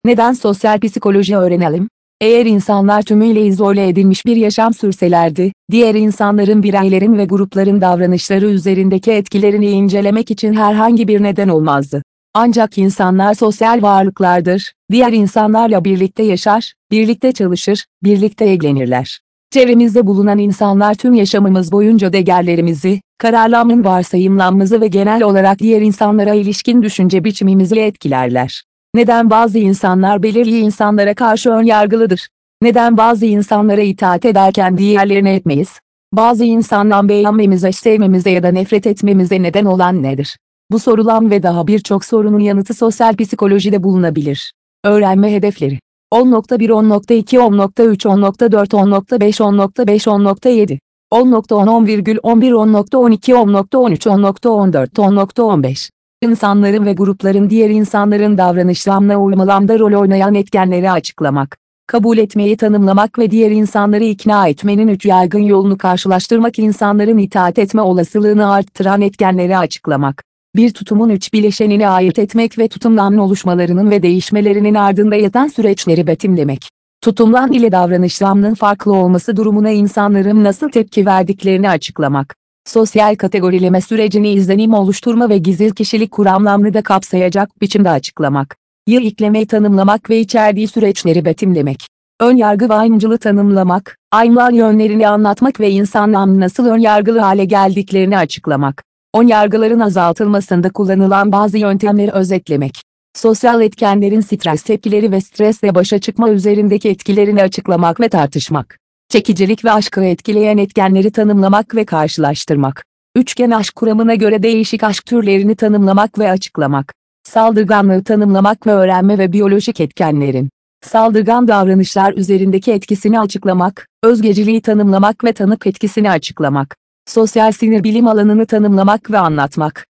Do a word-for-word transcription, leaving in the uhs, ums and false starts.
Neden sosyal psikoloji öğrenelim? Eğer insanlar tümüyle izole edilmiş bir yaşam sürselerdi, diğer insanların, bireylerin ve grupların davranışları üzerindeki etkilerini incelemek için herhangi bir neden olmazdı. Ancak insanlar sosyal varlıklardır, diğer insanlarla birlikte yaşar, birlikte çalışır, birlikte eğlenirler. Çevremizde bulunan insanlar tüm yaşamımız boyunca değerlerimizi, kararlarımızı, varsayımlarımızı ve genel olarak diğer insanlara ilişkin düşünce biçimimizi etkilerler. Neden bazı insanlar belirli insanlara karşı önyargılıdır? Neden bazı insanlara itaat ederken diğerlerine etmeyiz? Bazı insandan beğenmemize, sevmemize ya da nefret etmemize neden olan nedir? Bu sorulan ve daha birçok sorunun yanıtı sosyal psikolojide bulunabilir. Öğrenme hedefleri: on nokta bir, on nokta iki, on nokta üç, on nokta dört, on nokta beş, on nokta beş, on nokta yedi, on nokta on, on virgül on bir, on nokta on iki, on nokta on üç, on nokta on dört, on nokta on beş. İnsanların ve grupların diğer insanların davranışlarına uymalarında rol oynayan etkenleri açıklamak. Kabul etmeyi tanımlamak ve diğer insanları ikna etmenin üç yaygın yolunu karşılaştırmak. İnsanların itaat etme olasılığını arttıran etkenleri açıklamak. Bir tutumun üç bileşenini ayırt etmek ve tutumların oluşmalarının ve değişmelerinin ardında yatan süreçleri betimlemek. Tutumlar ile davranışlarının farklı olması durumuna insanların nasıl tepki verdiklerini açıklamak. Sosyal kategorileme sürecini izlenim oluşturma ve gizli kişilik kuramlarını da kapsayacak biçimde açıklamak. Yı iklemeyi tanımlamak ve içerdiği süreçleri betimlemek. Önyargı ve ayrımcılığı tanımlamak, ayrımlar yönlerini anlatmak ve insanların nasıl önyargılı hale geldiklerini açıklamak. Önyargıların azaltılmasında kullanılan bazı yöntemleri özetlemek. Sosyal etkenlerin stres tepkileri ve stresle başa çıkma üzerindeki etkilerini açıklamak ve tartışmak. Çekicilik ve aşkı etkileyen etkenleri tanımlamak ve karşılaştırmak. Üçgen aşk kuramına göre değişik aşk türlerini tanımlamak ve açıklamak. Saldırganlığı tanımlamak ve öğrenme ve biyolojik etkenlerin saldırgan davranışlar üzerindeki etkisini açıklamak, özgeciliği tanımlamak ve tanık etkisini açıklamak. Sosyal sinir bilim alanını tanımlamak ve anlatmak.